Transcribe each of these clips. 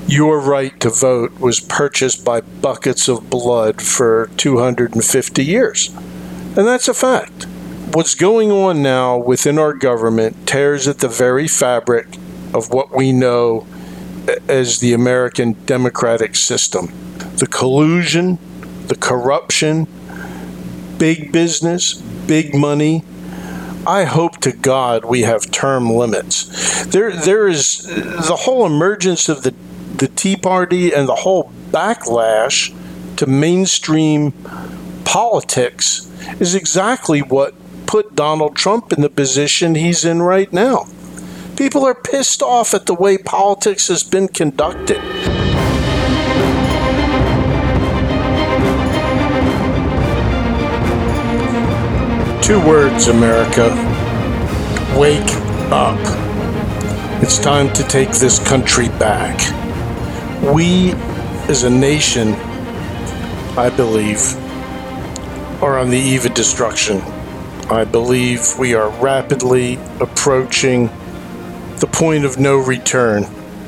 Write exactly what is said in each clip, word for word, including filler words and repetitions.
your right to vote was purchased by buckets of blood for two hundred fifty years. And that's a fact. What's going on now within our government tears at the very fabric of what we know as the American democratic system. The collusion, the corruption, big business, big money. I hope to God we have term limits. There, there is the whole emergence of the, the Tea Party and the whole backlash to mainstream politics is exactly what put Donald Trump in the position he's in right now. People are pissed off at the way politics has been conducted. Two words, America. Wake up. It's time to take this country back. We, as a nation, I believe, are on the eve of destruction. I believe we are rapidly approaching the point of no return.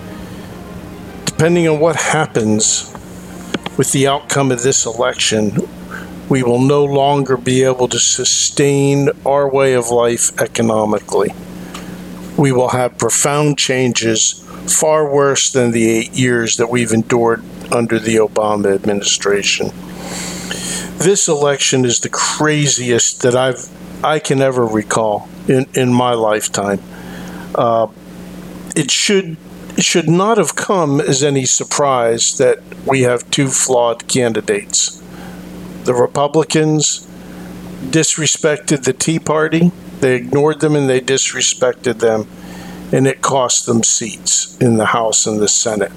Depending on what happens with the outcome of this election, we will no longer be able to sustain our way of life economically. We will have profound changes, far worse than the eight years that we've endured under the Obama administration. This election is the craziest that I've I can ever recall in, in my lifetime. Uh, it should it should not have come as any surprise that we have two flawed candidates. The Republicans disrespected the Tea Party. They ignored them and they disrespected them, and it cost them seats in the House and the Senate.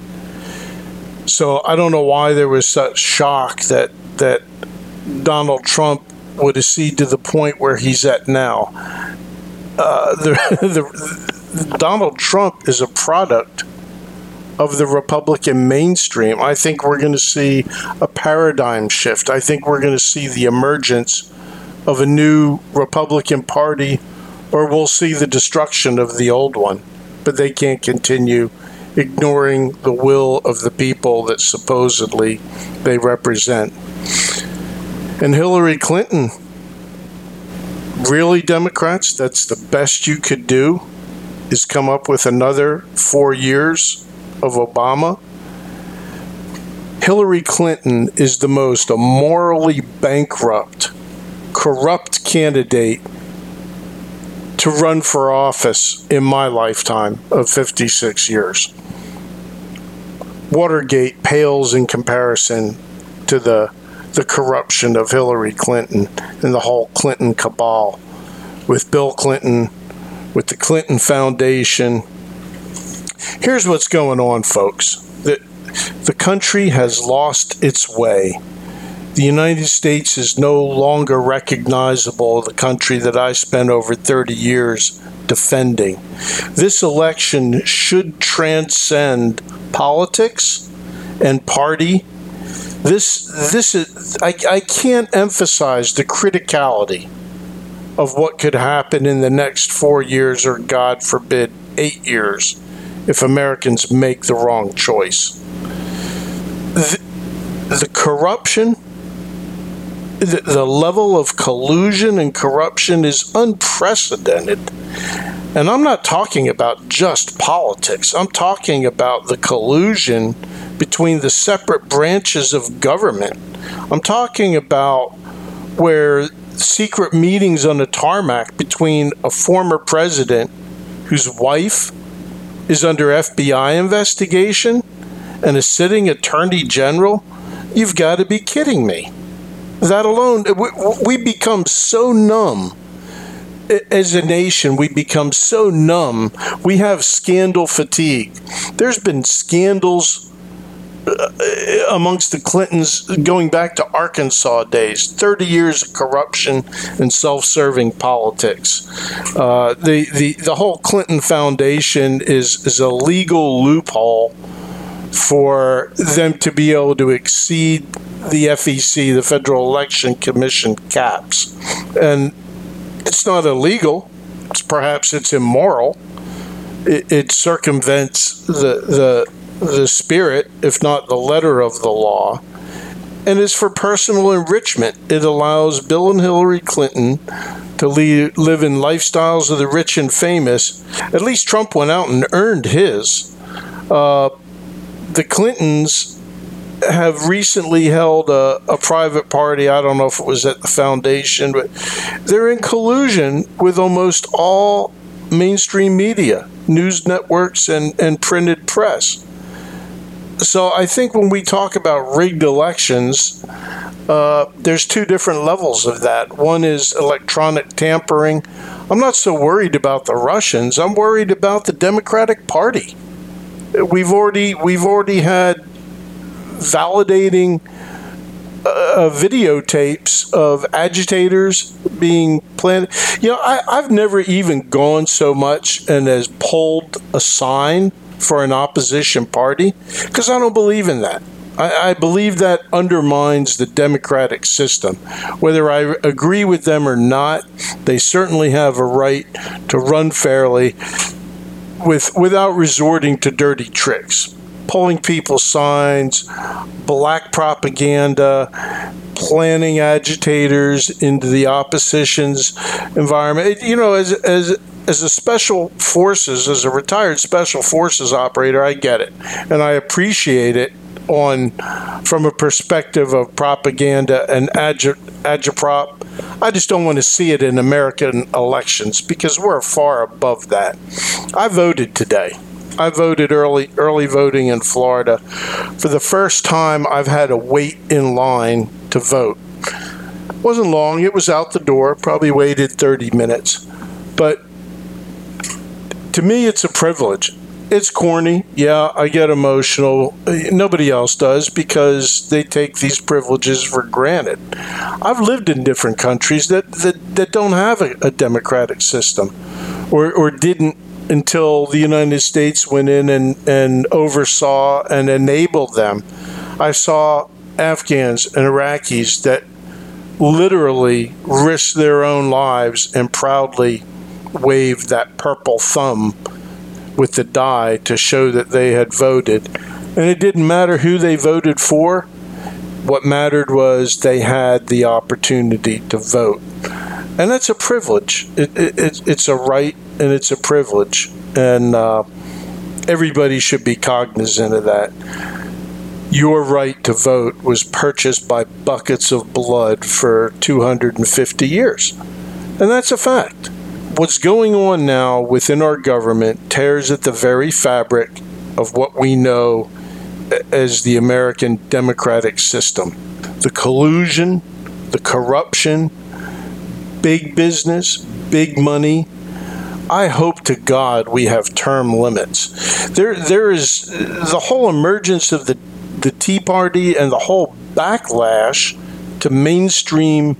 So I don't know why there was such shock that that Donald Trump would accede to the point where he's at now. Uh, the, the, Donald Trump is a product of the Republican mainstream. I think we're going to see a paradigm shift. I think we're going to see the emergence of a new Republican Party, or we'll see the destruction of the old one. But they can't continue ignoring the will of the people that supposedly they represent. And Hillary Clinton, really, Democrats, that's the best you could do, is come up with another four years of Obama? Hillary Clinton is the most morally bankrupt, corrupt candidate to run for office in my lifetime of fifty-six years. Watergate pales in comparison to the the corruption of Hillary Clinton and the whole Clinton cabal with Bill Clinton, with the Clinton Foundation. Here's what's going on, folks. The, the country has lost its way. The United States is no longer recognizable, the country that I spent over thirty years defending. This election should transcend politics and party. This, this is, I, I can't emphasize the criticality of what could happen in the next four years, or God forbid, eight years, if Americans make the wrong choice. The, the corruption, the, the level of collusion and corruption is unprecedented. And I'm not talking about just politics. I'm talking about the collusion between the separate branches of government. I'm talking about where secret meetings on the tarmac between a former president whose wife is under F B I investigation and a sitting attorney general. You've got to be kidding me. That alone, we, we become so numb. As a nation, we become so numb. We have scandal fatigue. There's been scandals amongst the Clintons going back to Arkansas days, thirty years of corruption and self-serving politics. Uh, the, the, the whole Clinton Foundation is, is a legal loophole for them to be able to exceed the F E C, the Federal Election Commission caps. And it's not illegal. It's perhaps it's immoral. It, it circumvents the, the the spirit, if not the letter of the law, and is for personal enrichment. It allows Bill and Hillary Clinton to lead, live in lifestyles of the rich and famous. At least Trump went out and earned his. Uh, the Clintons have recently held a, a private party. I don't know if it was at the foundation, but they're in collusion with almost all mainstream media, news networks, and, and printed press. So I think when we talk about rigged elections, uh, there's two different levels of that. One is electronic tampering. I'm not so worried about the Russians. I'm worried about the Democratic Party. We've already we've already had validating uh, videotapes of agitators being planted. You know, I, I've never even gone so much and as pulled a sign for an opposition party, because I don't believe in that. I, I believe that undermines the democratic system. Whether I agree with them or not, they certainly have a right to run fairly with without resorting to dirty tricks. Pulling people's signs, black propaganda, planning agitators into the opposition's environment. You know, as as as a special forces, as a retired special forces operator, I get it, and I appreciate it on from a perspective of propaganda and agi- agitprop. I just don't want to see it in American elections because we're far above that. I voted today. I voted early early voting in Florida. For the first time, I've had to wait in line to vote. It wasn't long. It was out the door. Probably waited thirty minutes. But to me, it's a privilege. It's corny. Yeah, I get emotional. Nobody else does because they take these privileges for granted. I've lived in different countries that, that, that don't have a, a democratic system or, or didn't until the United States went in and, and oversaw and enabled them. I saw Afghans and Iraqis that literally risked their own lives and proudly waved that purple thumb with the die to show that they had voted. And it didn't matter who they voted for. What mattered was they had the opportunity to vote. And that's a privilege. It, it, it, it's a right and it's a privilege. And uh, everybody should be cognizant of that. Your right to vote was purchased by buckets of blood for two hundred fifty years. And that's a fact. What's going on now within our government tears at the very fabric of what we know as the American democratic system. The collusion, the corruption, big business, big money. I hope to God we have term limits. There, there is the whole emergence of the, the Tea Party and the whole backlash to mainstream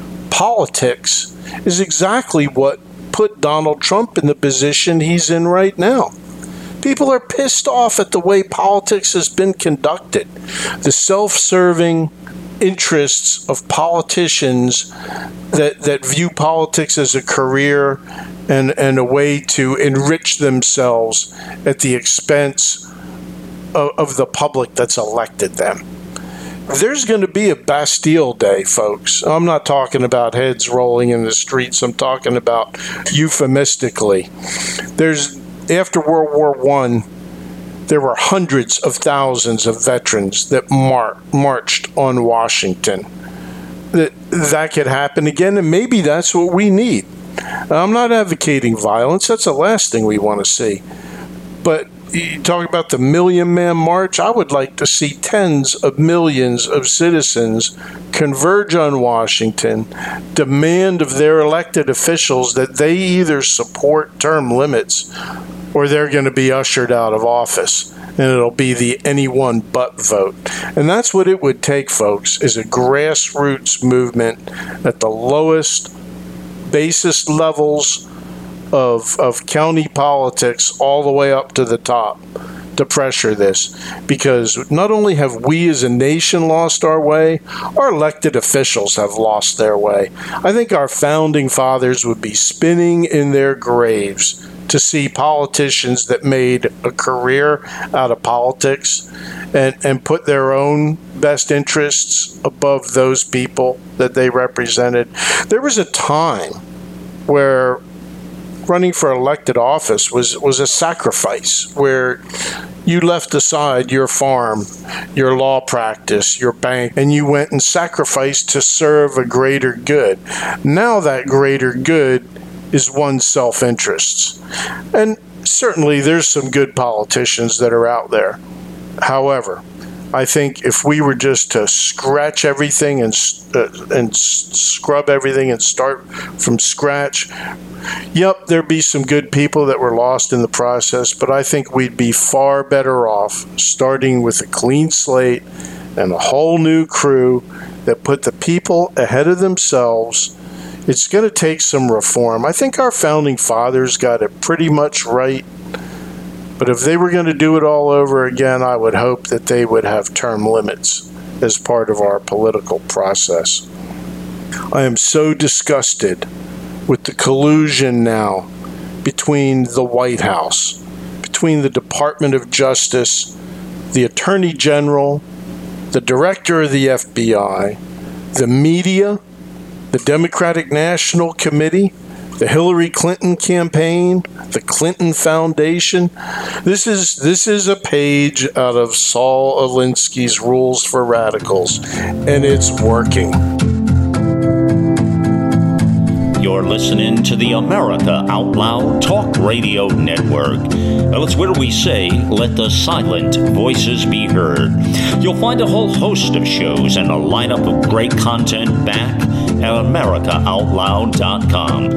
politics is exactly what put Donald Trump in the position he's in right now. People are pissed off at the way politics has been conducted. The self-serving interests of politicians that, that view politics as a career and, and a way to enrich themselves at the expense of, of the public that's elected them. There's going to be a Bastille Day, folks. I'm not talking about heads rolling in the streets. I'm talking about euphemistically. There's after World War One, there were hundreds of thousands of veterans that mar- marched on Washington. That that could happen again, and maybe that's what we need. I'm not advocating violence. That's the last thing we want to see. But you talk about the Million Man March. I would like to see tens of millions of citizens converge on Washington, demand of their elected officials that they either support term limits or they're going to be ushered out of office. And it'll be the anyone but vote. And that's what it would take, folks, is a grassroots movement at the lowest, basest levels of of county politics all the way up to the top to pressure this, because not only have we as a nation lost our way, our elected officials have lost their way. I think our founding fathers would be spinning in their graves to see politicians that made a career out of politics and, and put their own best interests above those people that they represented. There was a time where running for elected office was, was a sacrifice, where you left aside your farm, your law practice, your bank, and you went and sacrificed to serve a greater good. Now that greater good is one's self-interests. And certainly there's some good politicians that are out there. However, I think if we were just to scratch everything and uh, and s- scrub everything and start from scratch, yep, there'd be some good people that were lost in the process, but I think we'd be far better off starting with a clean slate and a whole new crew that put the people ahead of themselves. It's going to take some reform. I think our founding fathers got it pretty much right. But if they were going to do it all over again, I would hope that they would have term limits as part of our political process. I am so disgusted with the collusion now between the White House, between the Department of Justice, the Attorney General, the Director of the F B I, the media, the Democratic National Committee, the Hillary Clinton campaign, the Clinton Foundation. This is this is a page out of Saul Alinsky's Rules for Radicals, and it's working. You're listening to the America Out Loud Talk Radio Network. Well, it's where we say, let the silent voices be heard. You'll find a whole host of shows and a lineup of great content back at america out loud dot com.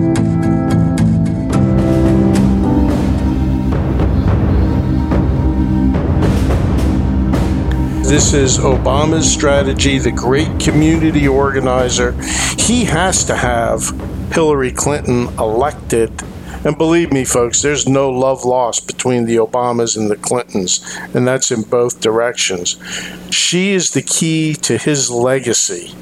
This is Obama's strategy, the great community organizer. He has to have Hillary Clinton elected. And believe me, folks, there's no love lost between the Obamas and the Clintons, and that's in both directions. She is the key to his legacy.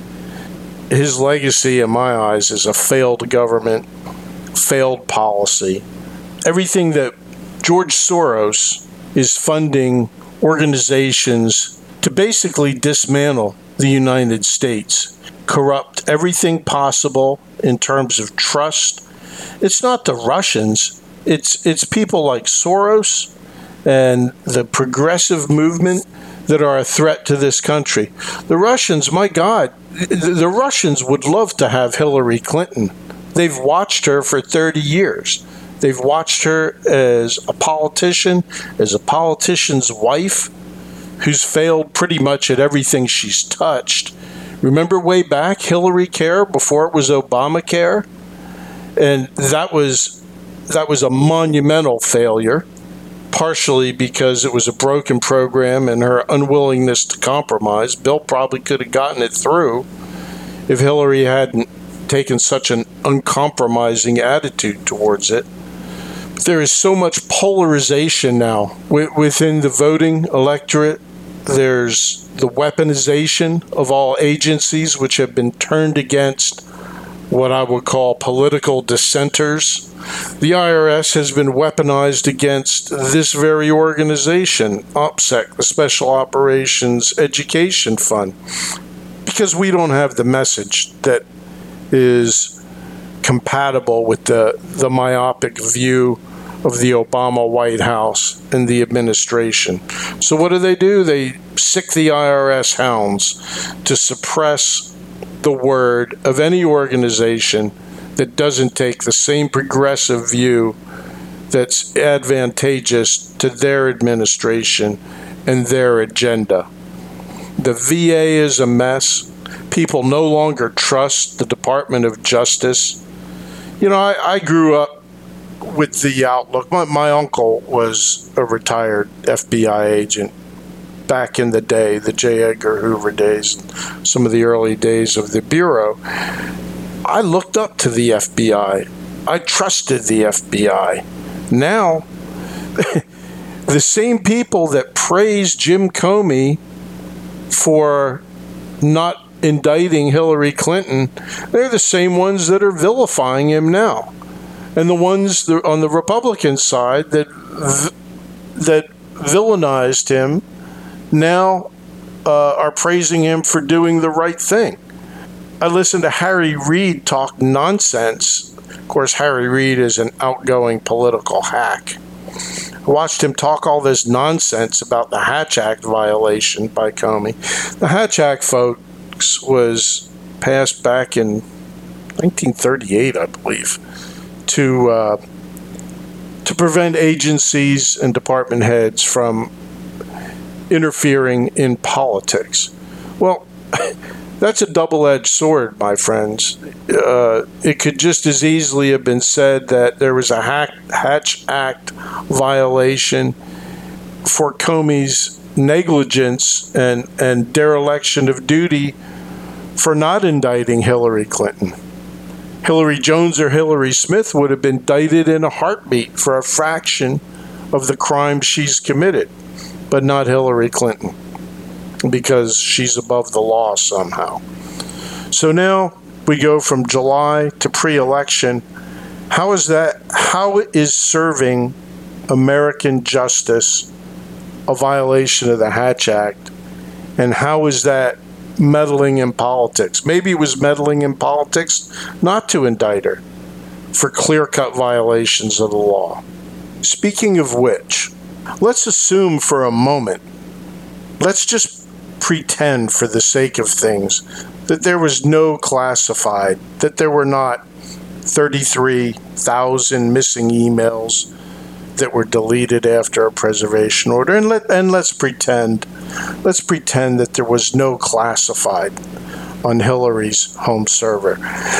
His legacy, in my eyes, is a failed government, failed policy. Everything that George Soros is funding organizations to basically dismantle the United States, corrupt everything possible in terms of trust. It's not the Russians. It's it's people like Soros and the progressive movement that are a threat to this country. The Russians, my God, the Russians would love to have Hillary Clinton. They've watched her for thirty years. They've watched her as a politician, as a politician's wife, who's failed pretty much at everything she's touched. Remember way back, Hillary Care, before it was Obamacare? And that was that was a monumental failure, partially because it was a broken program and her unwillingness to compromise. Bill probably could have gotten it through if Hillary hadn't taken such an uncompromising attitude towards it. But there is so much polarization now within the voting electorate. There's the weaponization of all agencies, which have been turned against what I would call political dissenters. The I R S has been weaponized against this very organization, OPSEC, the Special Operations Education Fund, because we don't have the message that is compatible with the, the myopic view of the Obama White House and the administration. So what do they do? They sick the I R S hounds to suppress the word of any organization that doesn't take the same progressive view that's advantageous to their administration and their agenda. The V A is a mess. People no longer trust the Department of Justice. You know, I, I grew up with the outlook. My, my uncle was a retired F B I agent back in the day, the J. Edgar Hoover days, some of the early days of the Bureau. I looked up to the F B I. I trusted the F B I. Now, The same people that praised Jim Comey for not indicting Hillary Clinton, they're the same ones that are vilifying him now. And the ones on the Republican side that that villainized him now uh, are praising him for doing the right thing. I listened to Harry Reid talk nonsense. Of course, Harry Reid is an outgoing political hack. I watched him talk all this nonsense about the Hatch Act violation by Comey. The Hatch Act, folks, was passed back in nineteen thirty-eight, I believe, to uh, to prevent agencies and department heads from interfering in politics. Well, that's a double-edged sword, my friends. Uh, it could just as easily have been said that there was a Hatch Act violation for Comey's negligence and, and dereliction of duty for not indicting Hillary Clinton. Hillary Jones or Hillary Smith would have been indicted in a heartbeat for a fraction of the crime she's committed, but not Hillary Clinton, because she's above the law somehow. So now we go from July to pre-election. How is that? How is serving American justice a violation of the Hatch Act? And how is that meddling in politics? Maybe it was meddling in politics not to indict her for clear-cut violations of the law. Speaking of which, let's assume for a moment, let's just pretend for the sake of things that there was no classified, that there were not thirty-three thousand missing emails that were deleted after a preservation order, and let and let's pretend let's pretend that there was no classified on Hillary's home server.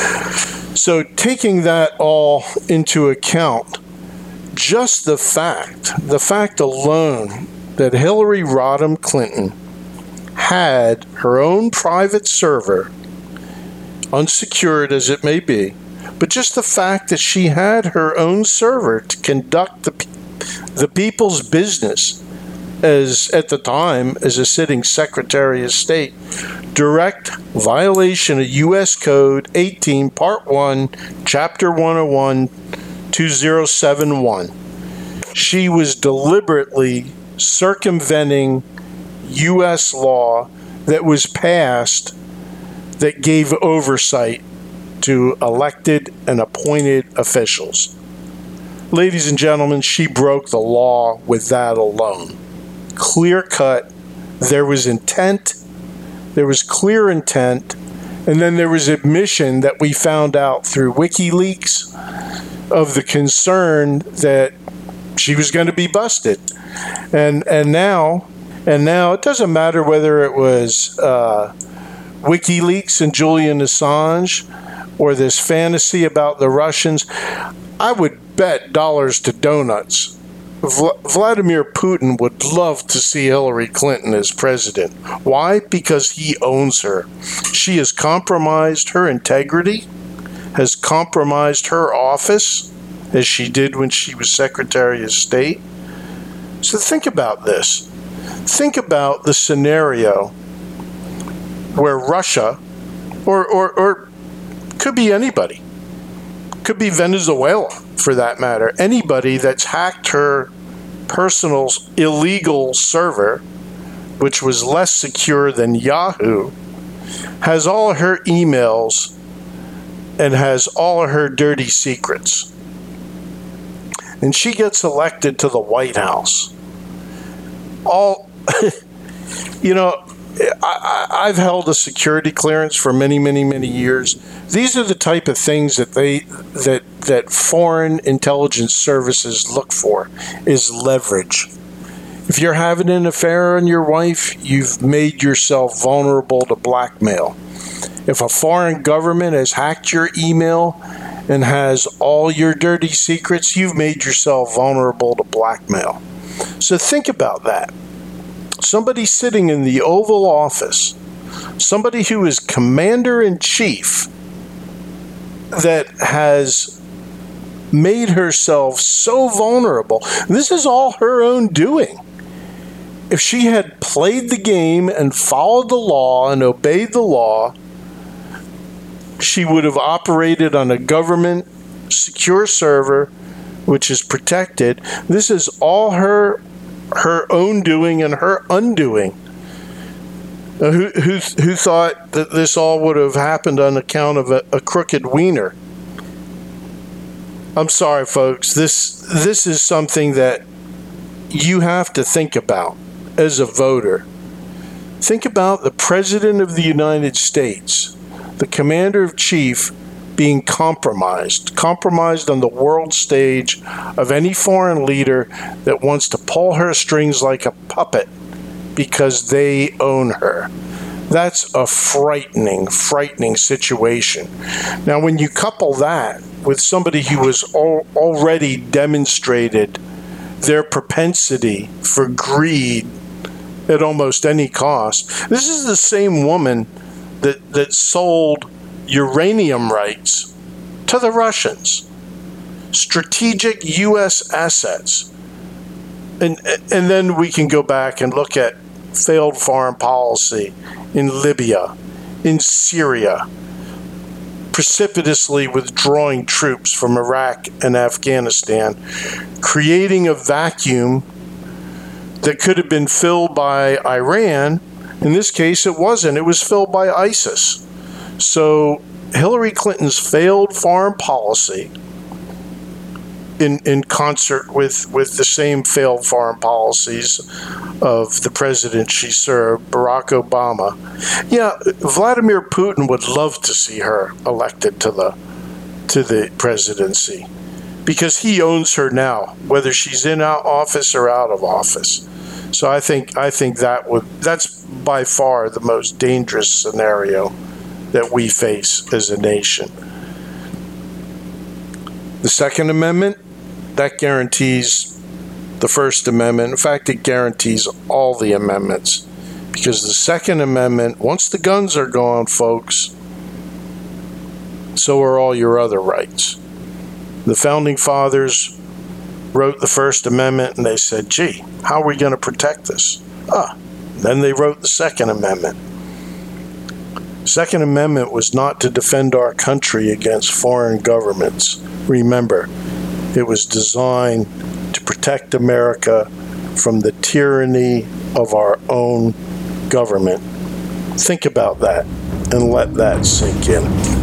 So taking that all into account, just the fact, the fact alone that Hillary Rodham Clinton had her own private server, unsecured as it may be, but just the fact that she had her own server to conduct the, the people's business as, at the time, as a sitting Secretary of State, direct violation of U S Code eighteen, Part one, Chapter one oh one, two oh seven one. She was deliberately circumventing U S law that was passed that gave oversight to elected and appointed officials. Ladies and gentlemen, she broke the law with that alone. Clear cut, there was intent, there was clear intent, and then there was admission that we found out through WikiLeaks of the concern that she was going to be busted. And and now And now it doesn't matter whether it was uh, WikiLeaks and Julian Assange or this fantasy about the Russians. I would bet dollars to donuts. Vl- Vladimir Putin would love to see Hillary Clinton as president. Why? Because he owns her. She has compromised her integrity, has compromised her office, as she did when she was Secretary of State. So think about this. Think about the scenario where Russia, or, or, or could be anybody, could be Venezuela for that matter, anybody that's hacked her personal illegal server, which was less secure than Yahoo, has all her emails and has all of her dirty secrets. And she gets elected to the White House. All, you know, I, I've held a security clearance for many, many, many years. These are the type of things that they that that foreign intelligence services look for, is leverage. If you're having an affair on your wife, you've made yourself vulnerable to blackmail. If a foreign government has hacked your email and has all your dirty secrets, you've made yourself vulnerable to blackmail. So think about that. Somebody sitting in the Oval Office, somebody who is commander-in-chief, that has made herself so vulnerable. This is all her own doing. If she had played the game and followed the law and obeyed the law, she would have operated on a government secure server, which is protected. This is all her her own doing and her undoing. Now, who, who, who thought that this all would have happened on account of a, a crooked wiener? I'm sorry, folks. This this is something that you have to think about as a voter. Think about the President of the United States, the Commander-in-Chief, being compromised, compromised on the world stage of any foreign leader that wants to pull her strings like a puppet because they own her. That's a frightening, frightening situation. Now, when you couple that with somebody who has al- already demonstrated their propensity for greed at almost any cost, this is the same woman that, that sold uranium rights to the Russians, strategic U S assets. And, and then we can go back and look at failed foreign policy in Libya, in Syria, precipitously withdrawing troops from Iraq and Afghanistan, creating a vacuum that could have been filled by Iran. In this case, it wasn't. It was filled by ISIS. So Hillary Clinton's failed foreign policy, in in concert with, with the same failed foreign policies of the president she served, Barack Obama. Yeah, Vladimir Putin would love to see her elected to the to the presidency because he owns her now, whether she's in office or out of office. So I think I think that would that's by far the most dangerous scenario that we face as a nation. The Second Amendment, that guarantees the First Amendment. In fact, it guarantees all the amendments, because the Second Amendment, once the guns are gone, folks, so are all your other rights. The Founding Fathers wrote the First Amendment and they said, gee, how are we going to protect this? Ah, then they wrote the Second Amendment. Second Amendment was not to defend our country against foreign governments. Remember, it was designed to protect America from the tyranny of our own government. Think about that and let that sink in.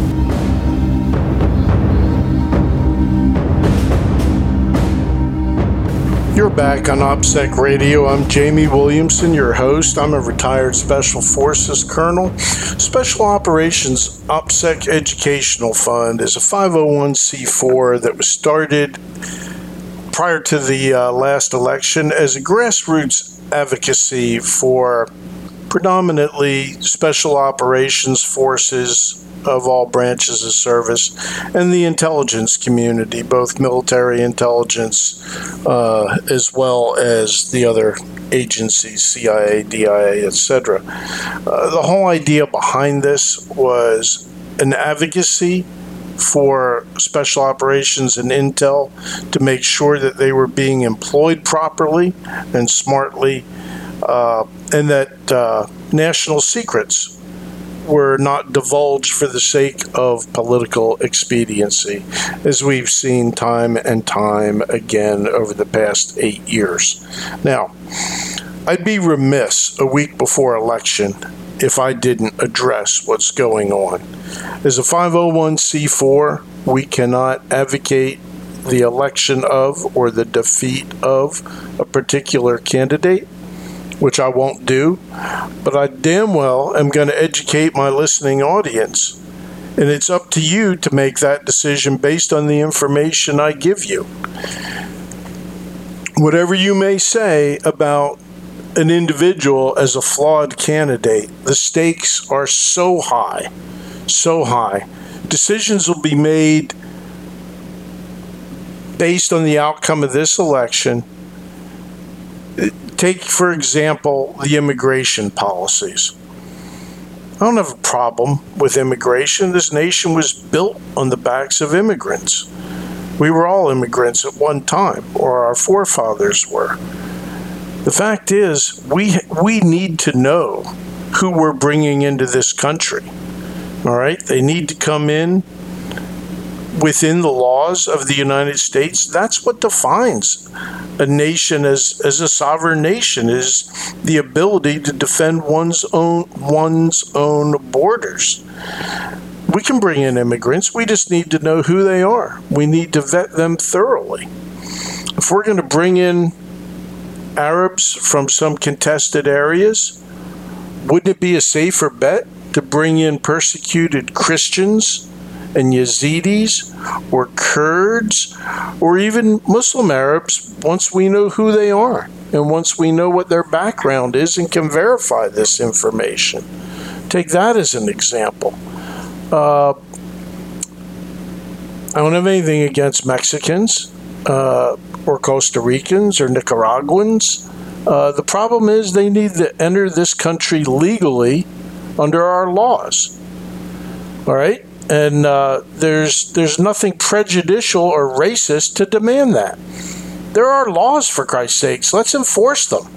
You're back on OPSEC Radio. I'm Jamie Williamson, your host. I'm a retired Special Forces Colonel. Special Operations OPSEC Educational Fund is a five oh one c four that was started prior to the uh, last election as a grassroots advocacy for predominantly Special Operations Forces of all branches of service and the intelligence community, both military intelligence uh, as well as the other agencies, C I A, D I A, et cetera. Uh, the whole idea behind this was an advocacy for special operations and intel to make sure that they were being employed properly and smartly, uh, and that uh, national secrets were not divulged for the sake of political expediency, as we've seen time and time again over the past eight years. Now, I'd be remiss a week before election if I didn't address what's going on. As a five oh one c four, we cannot advocate the election of or the defeat of a particular candidate, which I won't do, but I damn well am going to educate my listening audience. And it's up to you to make that decision based on the information I give you. Whatever you may say about an individual as a flawed candidate, the stakes are so high, so high. Decisions will be made based on the outcome of this election. Take, for example, the immigration policies. I don't have a problem with immigration. This nation was built on the backs of immigrants. We were all immigrants at one time, or our forefathers were. The fact is, we we need to know who we're bringing into this country. All right? They need to come in within the laws of the United States. That's what defines a nation as, as a sovereign nation, is the ability to defend one's own one's own borders. We can bring in immigrants. We just need to know who they are. We need to vet them thoroughly. If we're going to bring in Arabs from some contested areas, wouldn't it be a safer bet to bring in persecuted Christians and Yazidis or Kurds or even Muslim Arabs once we know who they are and once we know what their background is and can verify this information? Take that as an example. Uh, I don't have anything against Mexicans uh, or Costa Ricans or Nicaraguans. Uh, the problem is they need to enter this country legally under our laws. All right? And uh, there's there's nothing prejudicial or racist to demand that. There are laws, for Christ's sakes. Let's enforce them.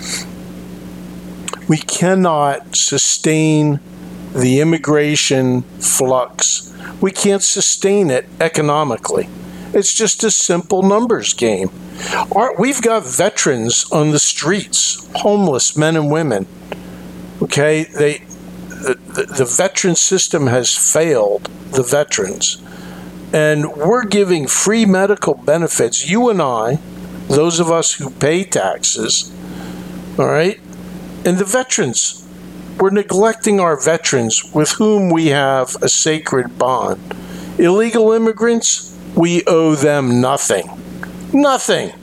We cannot sustain the immigration flux. We can't sustain it economically. It's just a simple numbers game. Our, we've got veterans on the streets, homeless men and women. Okay, they the, the, the veteran system has failed the veterans. And we're giving free medical benefits, you and I, those of us who pay taxes, all right, and the veterans. We're neglecting our veterans with whom we have a sacred bond. Illegal immigrants, we owe them nothing. Nothing.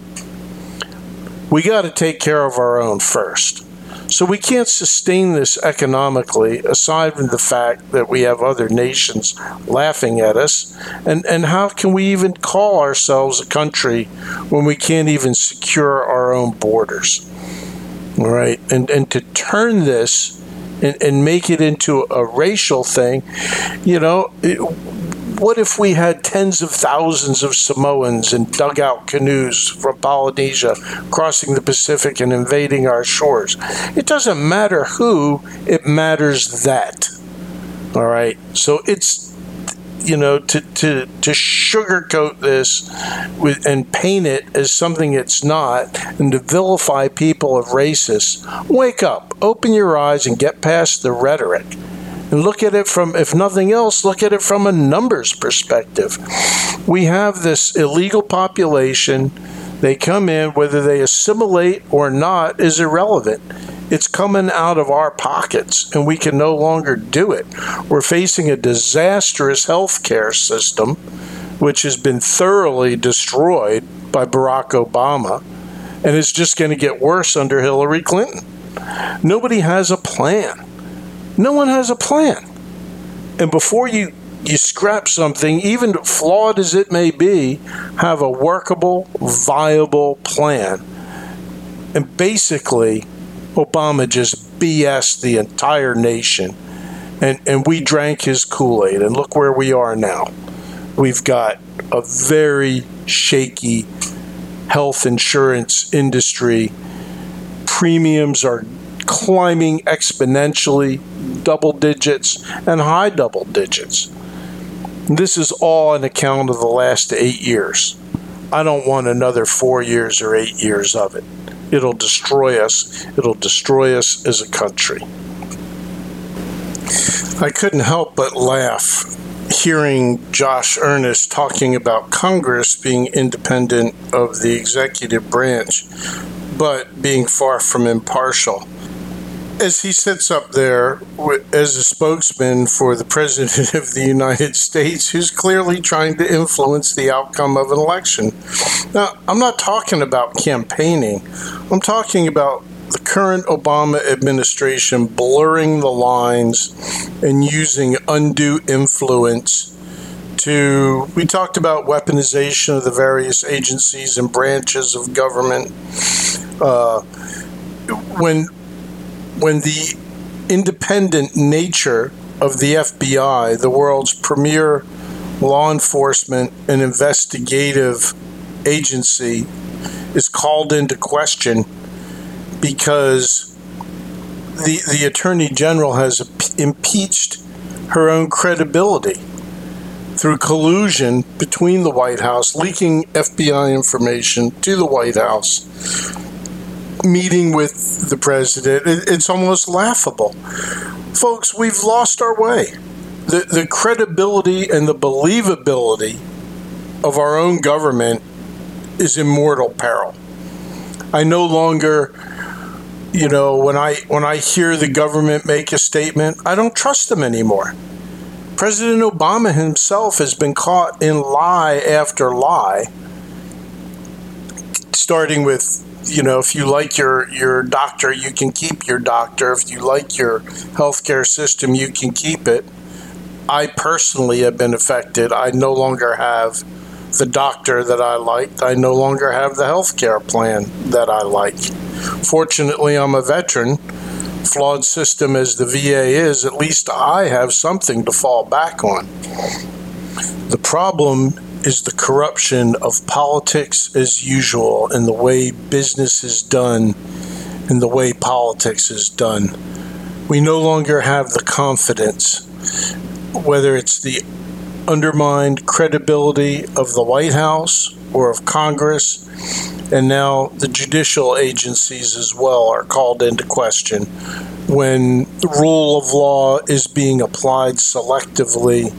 We got to take care of our own first. So we can't sustain this economically, aside from the fact that we have other nations laughing at us. And, and how can we even call ourselves a country when we can't even secure our own borders? All right. And, and to turn this And, and make it into a racial thing, you know, it, what if we had tens of thousands of Samoans in dugout canoes from Polynesia crossing the Pacific and invading our shores? It doesn't matter who, it matters that. All right. So it's, you know, to, to, to sugarcoat this with, and paint it as something it's not, and to vilify people of racists, wake up, open your eyes, and get past the rhetoric. And look at it from, if nothing else, look at it from a numbers perspective. We have this illegal population. They come in, whether they assimilate or not is irrelevant. It's coming out of our pockets, and we can no longer do it. We're facing a disastrous healthcare system, which has been thoroughly destroyed by Barack Obama, and it's just going to get worse under Hillary Clinton. Nobody has a plan. No one has a plan. And before you, you scrap something, even flawed as it may be, have a workable, viable plan. And basically, Obama just B S'd the entire nation, and, and we drank his Kool-Aid, and look where we are now. We've got a very shaky health insurance industry. Premiums are climbing exponentially, double digits and high double digits. This is all an account of the last eight years. I don't want another four years or eight years of it. It'll destroy us. It'll destroy us as a country. I couldn't help but laugh hearing Josh Earnest talking about Congress being independent of the executive branch, but being far from impartial. As he sits up there as a spokesman for the President of the United States, who's clearly trying to influence the outcome of an election. Now, I'm not talking about campaigning. I'm talking about the current Obama administration blurring the lines and using undue influence to, we talked about weaponization of the various agencies and branches of government. Uh, when When the independent nature of the F B I, the world's premier law enforcement and investigative agency is called into question because the the Attorney General has impeached her own credibility through collusion between the White House, leaking F B I information to the White House, meeting with the president. It's almost laughable. Folks, we've lost our way. The, the credibility and the believability of our own government is in mortal peril. I no longer, you know, when I when I hear the government make a statement, I don't trust them anymore. President Obama himself has been caught in lie after lie, starting with, you know, if you like your, your doctor, you can keep your doctor. If you like your healthcare system, you can keep it. I personally have been affected. I no longer have the doctor that I liked. I no longer have the healthcare plan that I like. Fortunately, I'm a veteran. Flawed system as the V A is, at least I have something to fall back on. The problem is the corruption of politics as usual and the way business is done and the way politics is done. We no longer have the confidence, whether it's the undermined credibility of the White House or of Congress, and now the judicial agencies as well are called into question when the rule of law is being applied selectively,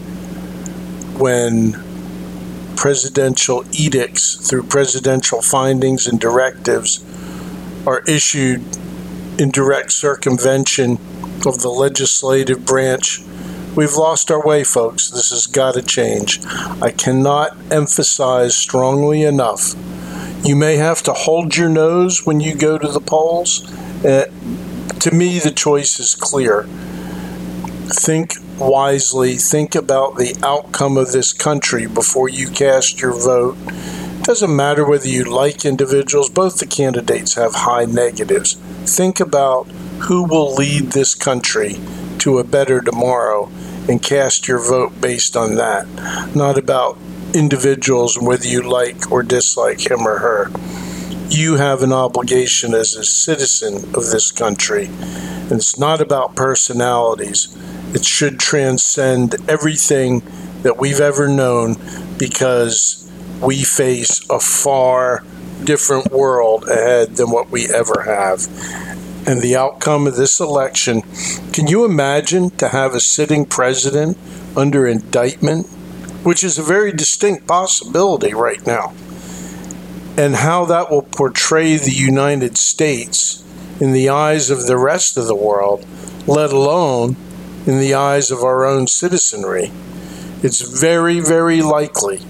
when presidential edicts through presidential findings and directives are issued in direct circumvention of the legislative branch. We've lost our way, folks. This has got to change. I cannot emphasize strongly enough. You may have to hold your nose when you go to the polls. Uh, to me, the choice is clear. Think wisely. Think about the outcome of this country before you cast your vote. It doesn't matter whether you like individuals. Both the candidates have high negatives. Think about who will lead this country to a better tomorrow and cast your vote based on that, not about individuals and whether you like or dislike him or her. You have an obligation as a citizen of this country, and it's not about personalities. It should transcend everything that we've ever known because we face a far different world ahead than what we ever have. And the outcome of this election, can you imagine to have a sitting president under indictment, which is a very distinct possibility right now, and how that will portray the United States in the eyes of the rest of the world, let alone in the eyes of our own citizenry? It's very, very likely,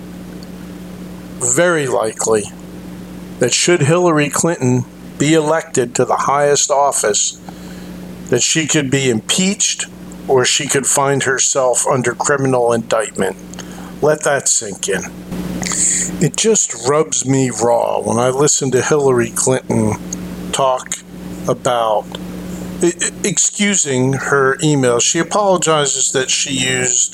very likely that should Hillary Clinton be elected to the highest office, that she could be impeached or she could find herself under criminal indictment. Let that sink in. It just rubs me raw when I listen to Hillary Clinton talk about excusing her email. She apologizes that she used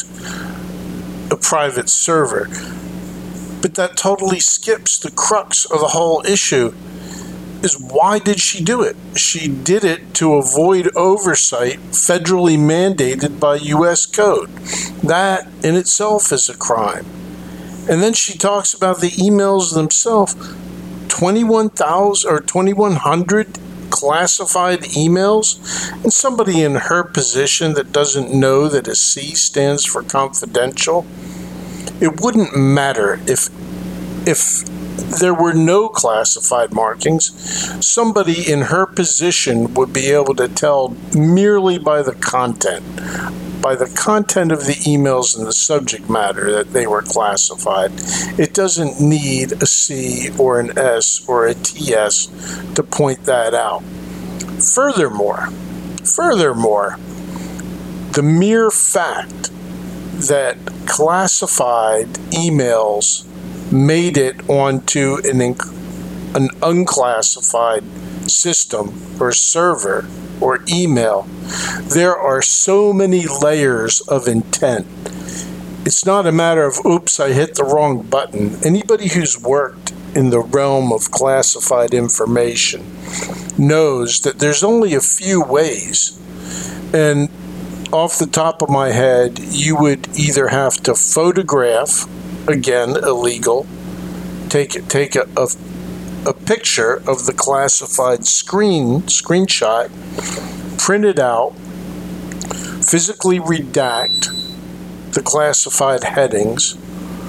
a private server, but that totally skips the crux of the whole issue. Is why did she do it? She did it to avoid oversight federally mandated by U S code. That in itself is a crime. And then she talks about the emails themselves. twenty-one thousand or twenty-one hundred classified emails, and somebody in her position that doesn't know that a C stands for confidential. It wouldn't matter if if there were no classified markings. Somebody in her position would be able to tell merely by the content, by the content of the emails and the subject matter that they were classified. It doesn't need a C or an S or a T S to point that out. Furthermore, furthermore, the mere fact that classified emails made it onto an, an unclassified system or server or email, there are so many layers of intent. It's not a matter of, oops, I hit the wrong button. Anybody who's worked in the realm of classified information knows that there's only a few ways. And off the top of my head, you would either have to photograph, again, illegal, take take a, a, a picture of the classified screen, screenshot, print it out, physically redact the classified headings,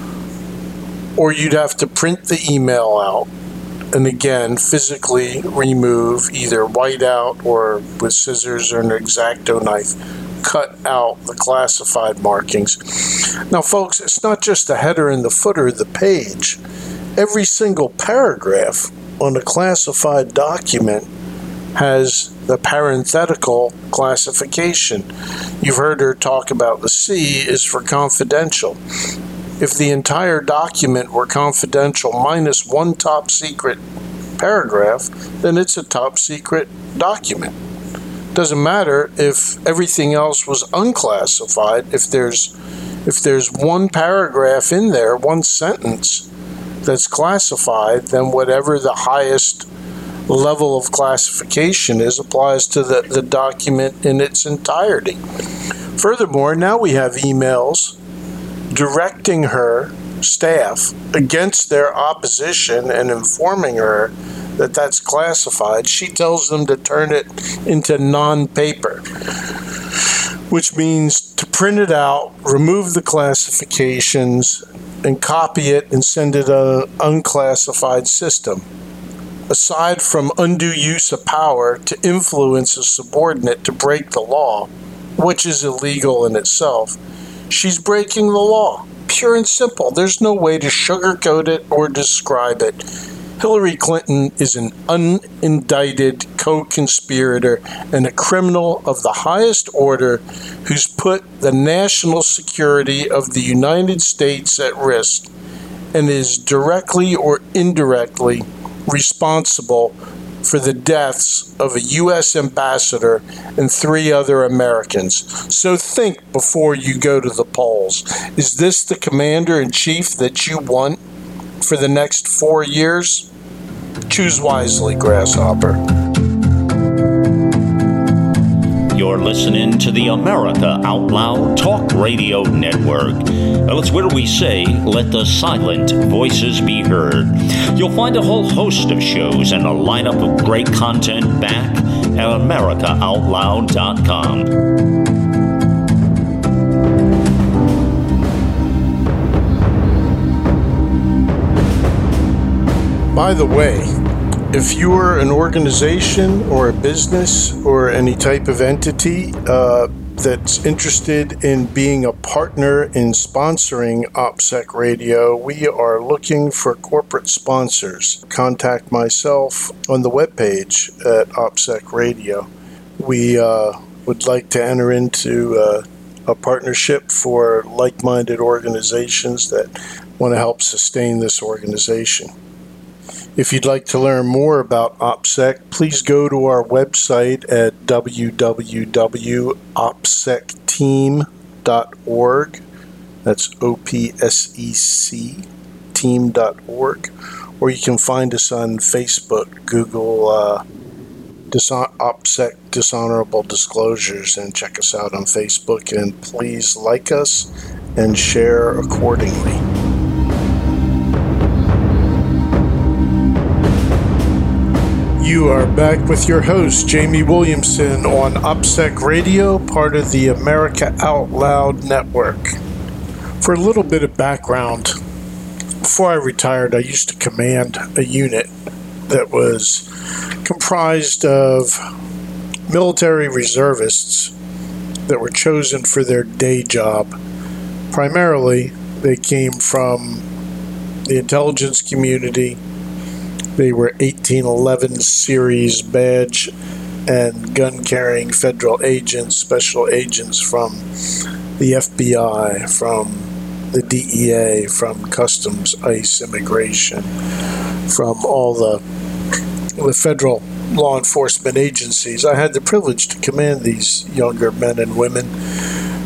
or you'd have to print the email out and again physically remove, either white out or with scissors or an X-Acto knife, cut out the classified markings. Now folks, it's not just the header and the footer of the page. Every single paragraph on a classified document has the parenthetical classification. You've heard her talk about the C is for confidential. If the entire document were confidential minus one top secret paragraph, then it's a top secret document. Doesn't matter if everything else was unclassified. If there's if there's one paragraph in there, one sentence that's classified, then whatever the highest level of classification is applies to the, the document in its entirety. Furthermore, now we have emails directing her staff against their opposition and informing her that that's classified. She tells them to turn it into non-paper, which means to print it out, remove the classifications, and copy it and send it to an unclassified system. Aside from undue use of power to influence a subordinate to break the law, which is illegal in itself, she's breaking the law. Pure and simple. There's no way to sugarcoat it or describe it. Hillary Clinton is an unindicted co-conspirator and a criminal of the highest order who's put the national security of the United States at risk and is directly or indirectly responsible for the deaths of a U S ambassador and three other Americans. So think before you go to the polls. Is this the commander-in-chief that you want for the next four years? Choose wisely, Grasshopper. You're listening to the America Out Loud Talk Radio Network. Well, it's where we say, let the silent voices be heard. You'll find a whole host of shows and a lineup of great content back at america out loud dot com. By the way, if you're an organization or a business or any type of entity uh, that's interested in being a partner in sponsoring OPSEC Radio, we are looking for corporate sponsors. Contact myself on the webpage at OPSEC Radio. We uh, would like to enter into uh, a partnership for like-minded organizations that want to help sustain this organization. If you'd like to learn more about OPSEC, please go to our website at w w w dot opsec team dot org. That's O P S E C, team dot org. Or you can find us on Facebook, Google uh, Dishon- OPSEC Dishonorable Disclosures, and check us out on Facebook. And please like us and share accordingly. You are back with your host, Jamie Williamson, on OPSEC Radio, part of the America Out Loud Network. For a little bit of background, before I retired, I used to command a unit that was comprised of military reservists that were chosen for their day job. Primarily, they came from the intelligence community. They were eighteen eleven series badge and gun-carrying federal agents, special agents from the F B I, from the D E A, from Customs, ICE, Immigration, from all the, the federal law enforcement agencies. I had the privilege to command these younger men and women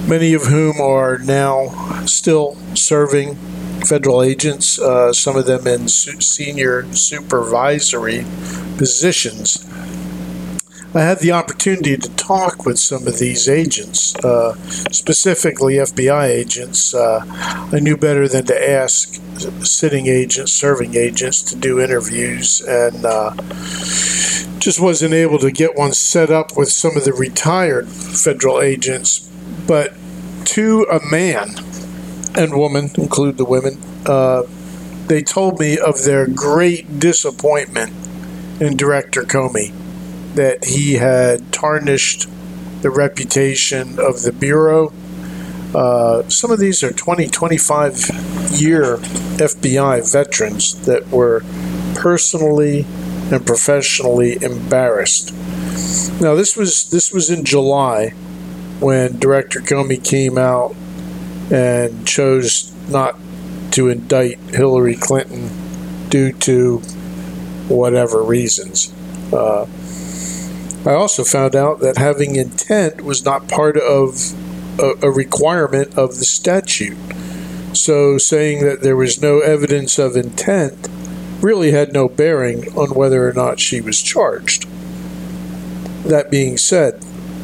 many of whom are now still serving federal agents, uh, some of them in su- senior supervisory positions. I had the opportunity to talk with some of these agents, uh, specifically F B I agents. Uh, I knew better than to ask sitting agents, serving agents to do interviews, and uh, just wasn't able to get one set up with some of the retired federal agents. But to a man and woman, include the women, uh, they told me of their great disappointment in Director Comey, that he had tarnished the reputation of the Bureau. Uh, some of these are twenty, twenty-five year F B I veterans that were personally and professionally embarrassed. Now, this was this was in July when Director Comey came out and chose not to indict Hillary Clinton due to whatever reasons. Uh, I also found out that having intent was not part of a, a requirement of the statute. So saying that there was no evidence of intent really had no bearing on whether or not she was charged. That being said,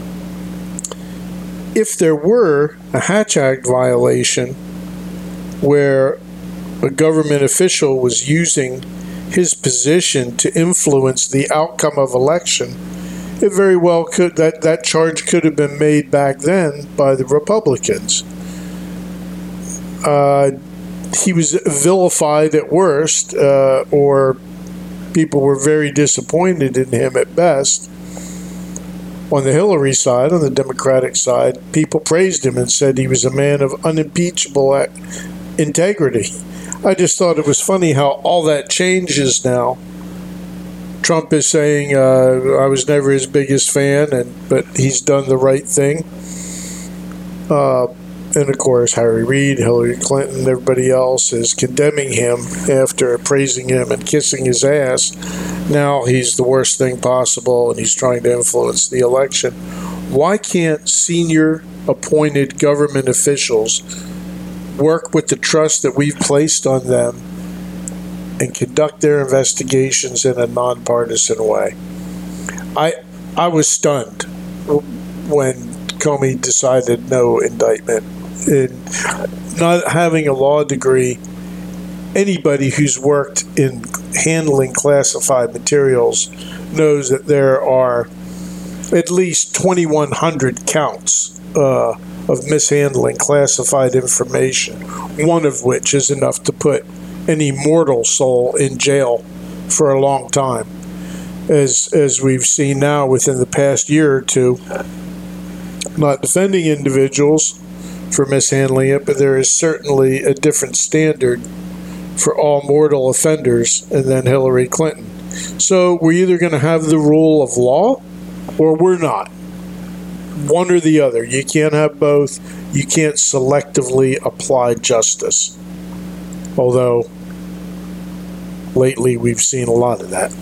if there were a Hatch Act violation where a government official was using his position to influence the outcome of election, it very well could, that, that charge could have been made back then by the Republicans. Uh, he was vilified at worst, uh, or people were very disappointed in him at best. On the Hillary side, on the Democratic side, people praised him and said he was a man of unimpeachable integrity. I just thought it was funny how all that changes now. Trump is saying, uh, I was never his biggest fan, and but he's done the right thing. Uh, and, of course, Harry Reid, Hillary Clinton, everybody else is condemning him after praising him and kissing his ass. Now he's the worst thing possible, and he's trying to influence the election. Why can't senior appointed government officials work with the trust that we've placed on them and conduct their investigations in a nonpartisan way? I I was stunned when Comey decided no indictment. In not having a law degree, anybody who's worked in handling classified materials knows that there are at least twenty-one hundred counts uh, of mishandling classified information, one of which is enough to put any mortal soul in jail for a long time. As as we've seen now within the past year or two, not defending individuals for mishandling it, but there is certainly a different standard for all mortal offenders and then Hillary Clinton. So we're either going to have the rule of law or we're not. One or the other. You can't have both. You can't selectively apply justice. Although lately we've seen a lot of that.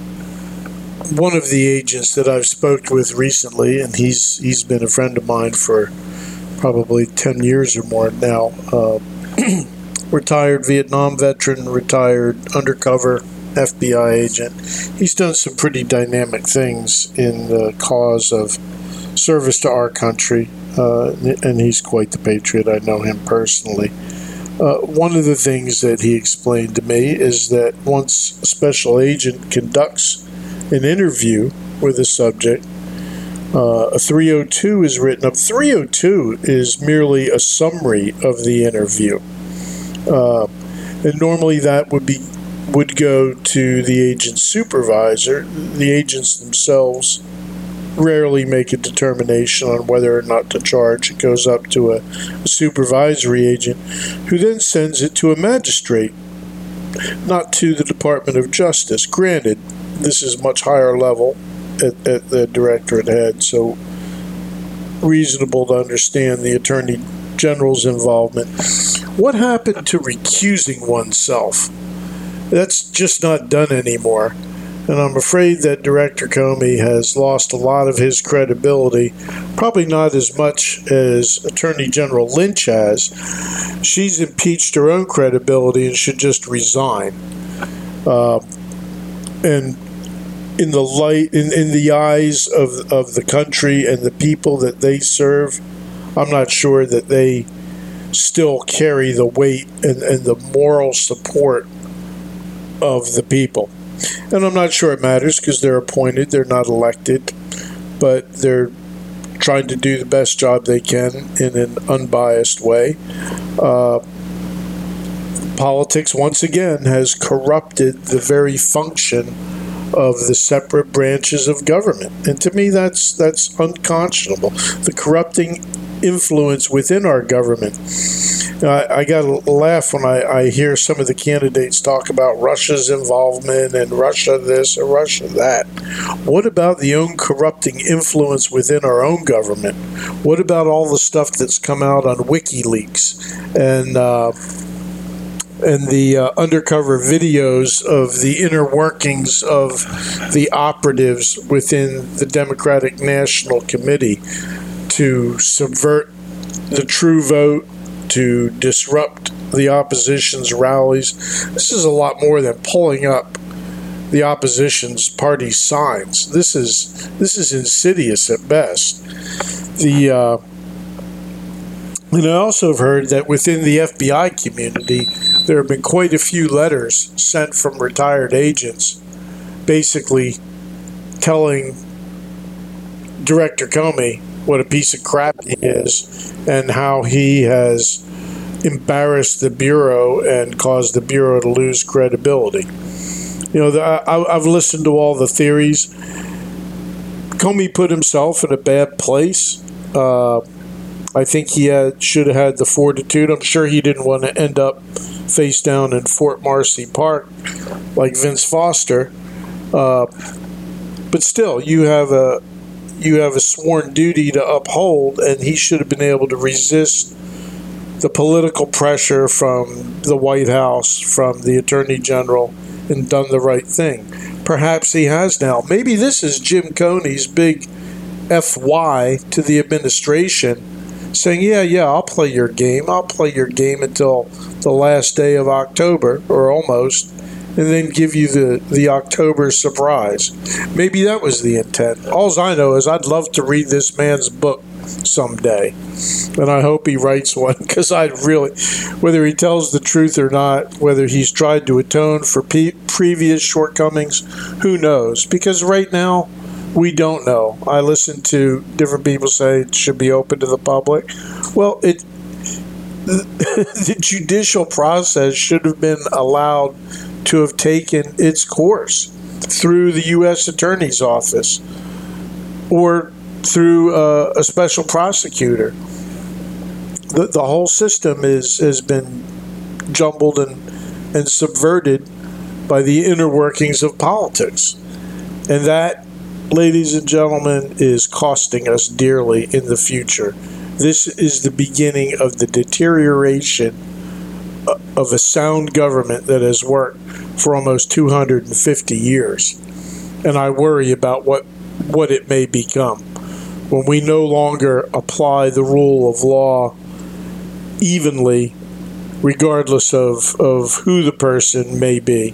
One of the agents that I've spoken with recently, and he's he's been a friend of mine for probably ten years or more now, uh, retired Vietnam veteran, retired undercover F B I agent. He's done some pretty dynamic things in the cause of service to our country, uh, and he's quite the patriot. I know him personally. Uh, one of the things that he explained to me is that once a special agent conducts an interview with a subject, uh, a three oh two is written up. three oh two is merely a summary of the interview. Uh, and normally that would be would go to the agent's supervisor. The agents themselves rarely make a determination on whether or not to charge. It goes up to a, a supervisory agent who then sends it to a magistrate, not to the Department of Justice. Granted, this is much higher level at, at the directorate head, so reasonable to understand the Attorney General's involvement. What happened to recusing oneself? That's just not done anymore. And I'm afraid that Director Comey has lost a lot of his credibility, probably not as much as Attorney General Lynch has. She's impeached her own credibility and should just resign. Uh, and in the light, in, in the eyes of, of the country and the people that they serve, I'm not sure that they still carry the weight and, and the moral support of the people. And I'm not sure it matters because they're appointed, they're not elected, but they're trying to do the best job they can in an unbiased way. Uh, politics, once again, has corrupted the very function of the separate branches of government. And to me, that's that's unconscionable. The corrupting influence within our government. I, I got to laugh when I, I hear some of the candidates talk about Russia's involvement and Russia this or Russia that. What about the own corrupting influence within our own government? What about all the stuff that's come out on WikiLeaks and uh, and the uh, undercover videos of the inner workings of the operatives within the Democratic National Committee to subvert the true vote, to disrupt the opposition's rallies? This is a lot more than pulling up the opposition's party signs. This is this is insidious at best. The uh, and I also have heard that within the F B I community, there have been quite a few letters sent from retired agents, basically telling Director Comey what a piece of crap he is and how he has embarrassed the Bureau and caused the Bureau to lose credibility. You know, the, I, I've listened to all the theories. Comey put himself in a bad place. Uh, I think he had, should have had the fortitude. I'm sure he didn't want to end up face down in Fort Marcy Park like Vince Foster. Uh, but still, you have a you have a sworn duty to uphold, and he should have been able to resist the political pressure from the White House, from the Attorney General, and done the right thing. Perhaps he has now. Maybe this is Jim Comey's big F Y to the administration, saying, yeah, yeah, I'll play your game. I'll play your game until the last day of October, or almost, and then give you the, the October surprise. Maybe that was the intent. All I know is I'd love to read this man's book someday, and I hope he writes one, because I'd really, whether he tells the truth or not, whether he's tried to atone for pe- previous shortcomings, who knows? Because right now, we don't know. I listen to different people say it should be open to the public. Well, it the judicial process should have been allowed to have taken its course through the U S Attorney's Office or through uh, a special prosecutor. The, the whole system is has been jumbled and, and subverted by the inner workings of politics. And that, ladies and gentlemen, is costing us dearly in the future. This is the beginning of the deterioration of a sound government that has worked for almost two hundred fifty years. And I worry about what, what it may become when we no longer apply the rule of law evenly, regardless of, of who the person may be.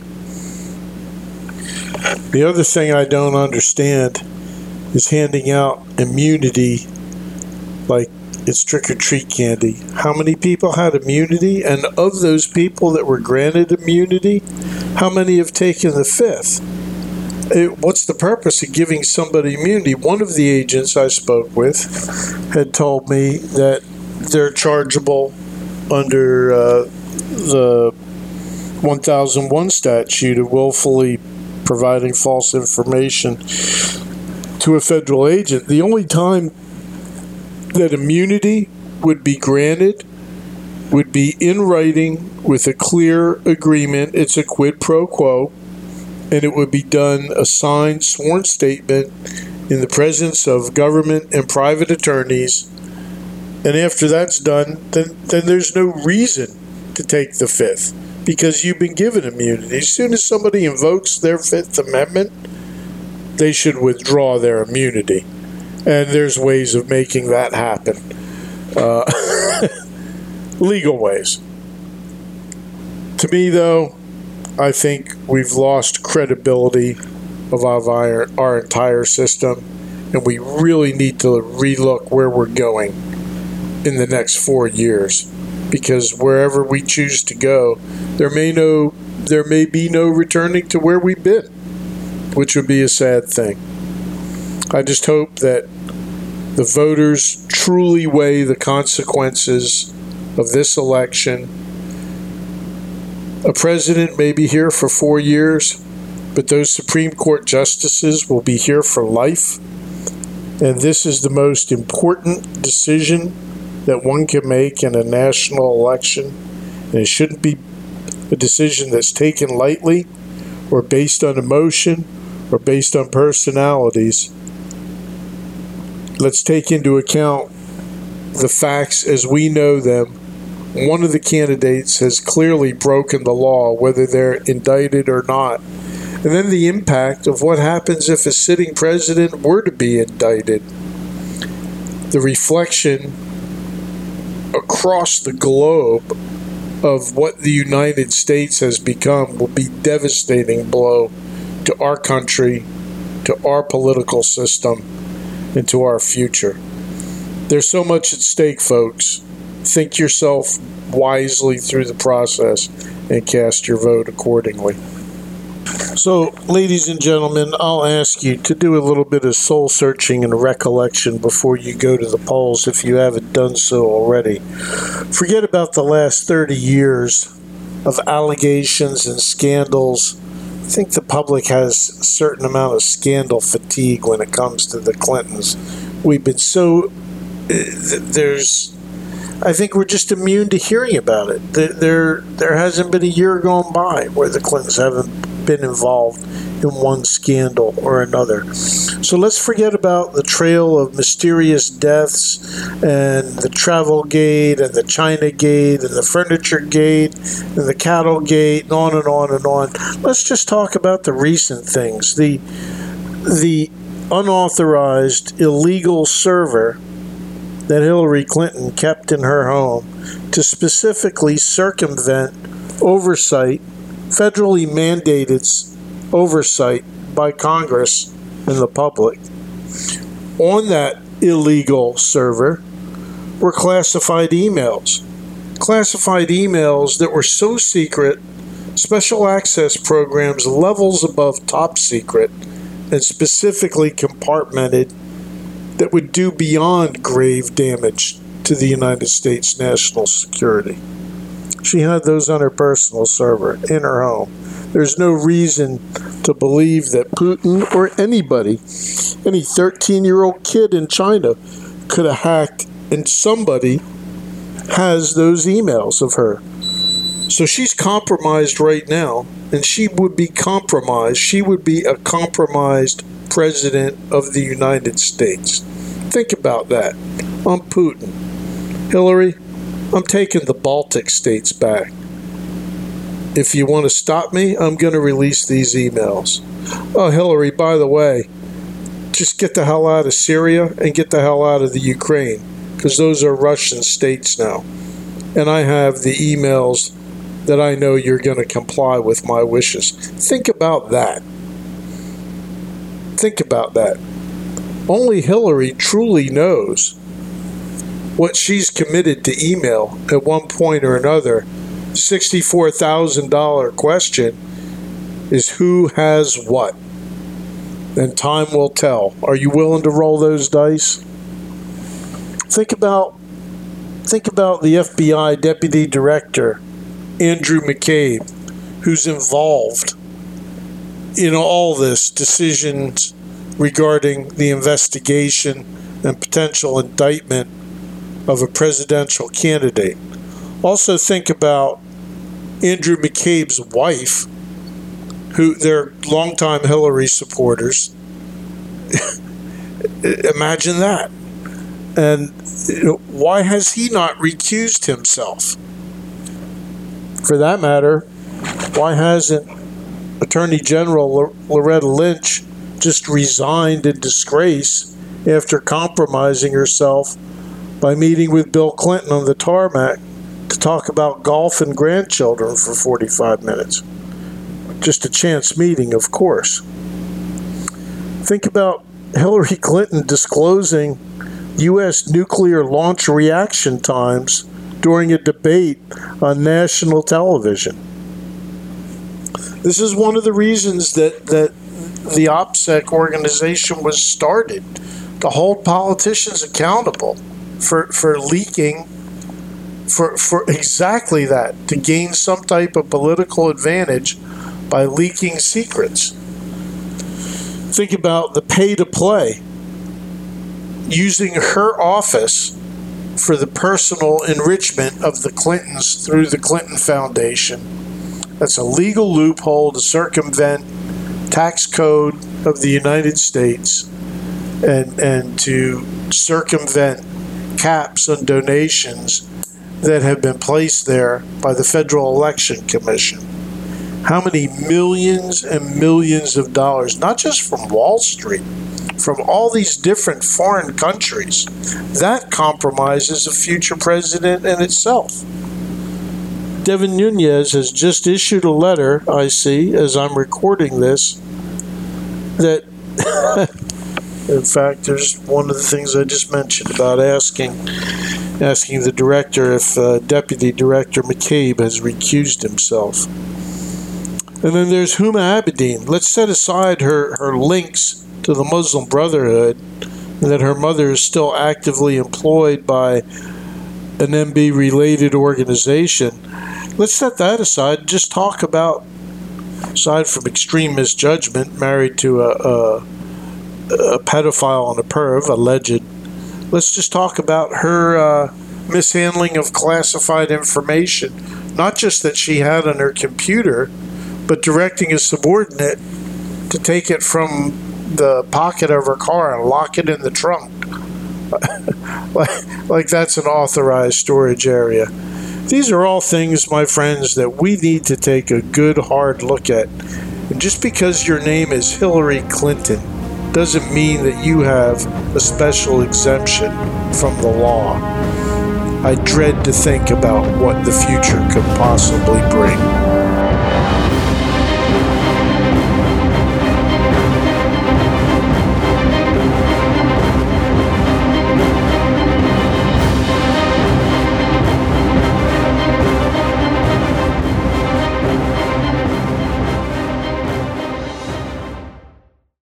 The other thing I don't understand is handing out immunity like it's trick-or-treat candy. How many people had immunity? And of those people that were granted immunity, how many have taken the fifth? It, what's the purpose of giving somebody immunity? One of the agents I spoke with had told me that they're chargeable under uh, the one thousand one statute of willfully providing false information to a federal agent. The only time that immunity would be granted would be in writing with a clear agreement. It's a quid pro quo, and it would be done a signed, sworn statement in the presence of government and private attorneys. And after that's done, then, then there's no reason to take the fifth. because you've been given immunity. As soon as somebody invokes their Fifth Amendment, they should withdraw their immunity. And there's ways of making that happen. Uh, legal ways. To me, though, I think we've lost credibility of our, our entire system, and we really need to relook where we're going in the next four years. Because wherever we choose to go, there may no, there may be no returning to where we've been, which would be a sad thing. I just hope that the voters truly weigh the consequences of this election. A president may be here for four years, but those Supreme Court justices will be here for life. And this is the most important decision that one can make in a national election. And it shouldn't be a decision that's taken lightly or based on emotion or based on personalities. Let's take into account the facts as we know them. One of the candidates has clearly broken the law, whether they're indicted or not. And then the impact of what happens if a sitting president were to be indicted. The reflection across the globe of what the United States has become will be a devastating blow to our country, to our political system, and to our future. There's so much at stake, folks. Think yourself wisely through the process and cast your vote accordingly. So, ladies and gentlemen, I'll ask you to do a little bit of soul searching and recollection before you go to the polls if you haven't done so already. Forget about the last thirty years of allegations and scandals. I think the public has a certain amount of scandal fatigue when it comes to the Clintons. We've been so, there's, I think we're just immune to hearing about it. There, there, there hasn't been a year gone by where the Clintons haven't been involved in one scandal or another. So let's forget about the trail of mysterious deaths and the travel gate and the China gate and the furniture gate and the cattle gate and on and on and on. Let's just talk about the recent things. The, the unauthorized illegal server that Hillary Clinton kept in her home to specifically circumvent oversight, federally mandated oversight by Congress and the public. On that illegal server were classified emails. Classified emails that were so secret, special access programs levels above top secret, and specifically compartmented, that would do beyond grave damage to the United States national security. She had those on her personal server in her home. There's no reason to believe that Putin or anybody, any thirteen-year-old kid in China could have hacked, and somebody has those emails of her. So she's compromised right now, and she would be compromised. She would be a compromised president of the United States. Think about that. I'm Putin. Hillary, I'm taking the Baltic states back. If you want to stop me, I'm going to release these emails. Oh, Hillary, by the way, just get the hell out of Syria and get the hell out of the Ukraine, because those are Russian states now. And I have the emails that I know you're going to comply with my wishes. Think about that. Think about that. Only Hillary truly knows what she's committed to email at one point or another. sixty-four thousand dollars question is who has what? And time will tell. Are you willing to roll those dice? Think about think about the F B I Deputy Director, Andrew McCabe, who's involved in all this decisions regarding the investigation and potential indictment of a presidential candidate. Also think about Andrew McCabe's wife, who they're longtime Hillary supporters. Imagine that. And you know, why has he not recused himself? For that matter, Why hasn't Attorney General Loretta Lynch just resigned in disgrace after compromising herself by meeting with Bill Clinton on the tarmac to talk about golf and grandchildren for forty-five minutes? Just a chance meeting, of course. Think about Hillary Clinton disclosing U S nuclear launch reaction times during a debate on national television. This is one of the reasons that, that the OPSEC organization was started, to hold politicians accountable for, for leaking, for, for exactly that, to gain some type of political advantage by leaking secrets. Think about the pay-to-play, using her office for the personal enrichment of the Clintons through the Clinton Foundation. That's a legal loophole to circumvent tax code of the United States and, and to circumvent caps on donations that have been placed there by the Federal Election Commission. How many millions and millions of dollars, not just from Wall Street, from all these different foreign countries, that compromises a future president in itself. Devin Nunes has just issued a letter, I see, as I'm recording this, that, in fact, there's one of the things I just mentioned about asking asking the director if uh, Deputy Director McCabe has recused himself. And then there's Huma Abedin. Let's set aside her, her links to the Muslim Brotherhood, and that her mother is still actively employed by an M B-related organization. Let's set that aside and just talk about, aside from extreme misjudgment, married to a, a, a pedophile and a perv, alleged, let's just talk about her uh, mishandling of classified information, not just that she had on her computer, but directing a subordinate to take it from the pocket of her car and lock it in the trunk. like, like that's an authorized storage area. These are all things, my friends, that we need to take a good, hard look at. And just because your name is Hillary Clinton doesn't mean that you have a special exemption from the law. I dread to think about what the future could possibly bring.